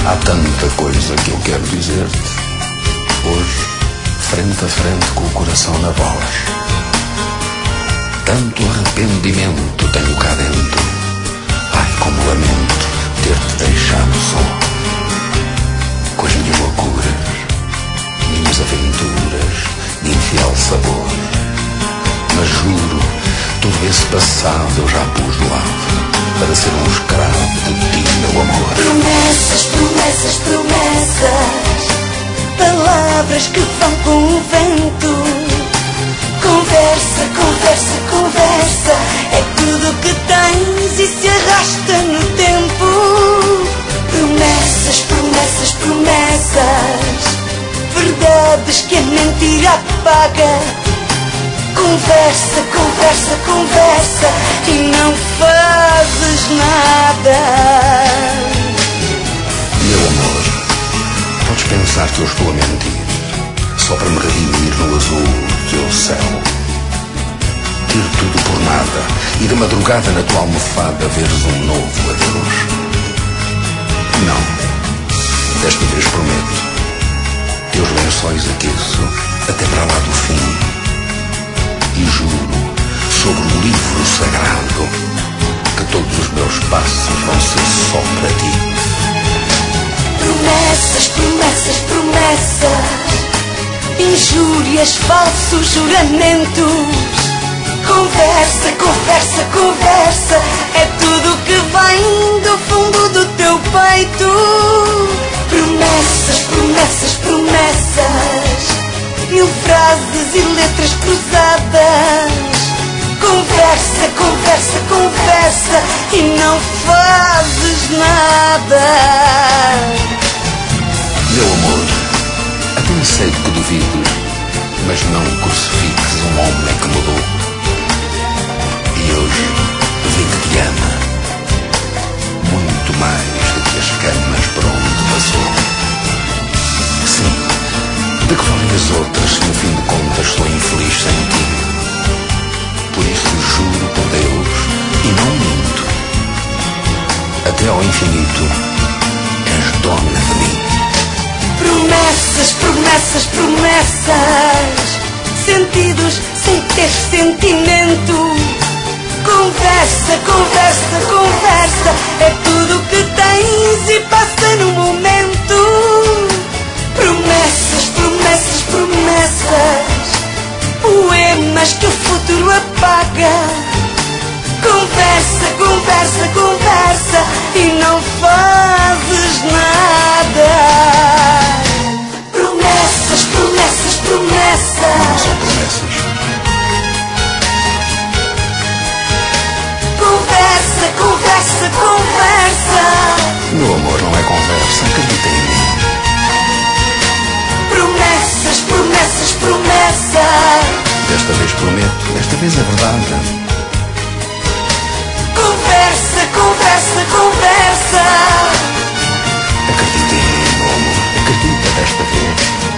Há tanta coisa que eu quero dizer-te. Hoje, frente a frente com o coração na voz. Tanto arrependimento tenho cá dentro. Ai, como lamento ter-te deixado só. Com as minhas loucuras, minhas aventuras de infiel sabor. Mas juro, todo esse passado eu já pus de lado para ser um escravo de ti, meu amor. Promessas, promessas, promessas, palavras que vão com o vento. Conversa, conversa, conversa, é tudo que tens e se arrasta no tempo. Promessas, promessas, promessas, verdades que a mentira apaga. Conversa, conversa, conversa e não fazes nada. Meu amor, podes pensar que eu estou a mentir só para me redimir no azul do teu céu. Ter tudo por nada e de madrugada na tua almofada veres um novo adeus. Não, desta vez prometo. Teus lençóis aqueço até para lá do fim. E juro, sobre o livro sagrado, que todos os meus passos vão ser só para ti. Promessas, promessas, promessas, injúrias, falsos juramentos. Conversa, conversa, conversa, é tudo que vem do fundo do teu peito. Promessas, promessas, promessas, mil frases e letras cruzadas. Conversa, conversa, conversa e não fazes nada. Meu amor, até sei que duvides, mas não crucifiques um homem que mudou. E hoje vê que te ama muito mais do que as camas por onde passou. Sim. De que valem as outras se no fim de contas sou infeliz sem ti? Por isso juro por Deus e não minto, até ao infinito és dona de mim. Promessas, promessas, promessas, sentidos sem ter sentimento. Conversa, conversa, conversa, é tudo que tens e passa no momento. Promessas, promessas, promessas, poemas que o futuro apaga. Conversa, conversa, conversa e não fazes nada. Promessas, promessas, promessas. Não são promessas. Conversa, conversa, conversa. Meu amor, não é conversa, acredita em mim. Promessas, promessas, promessas. Desta vez prometo, desta vez é verdade. Conversa, conversa, conversa. Acredita em mim, meu amor, acredita desta vez.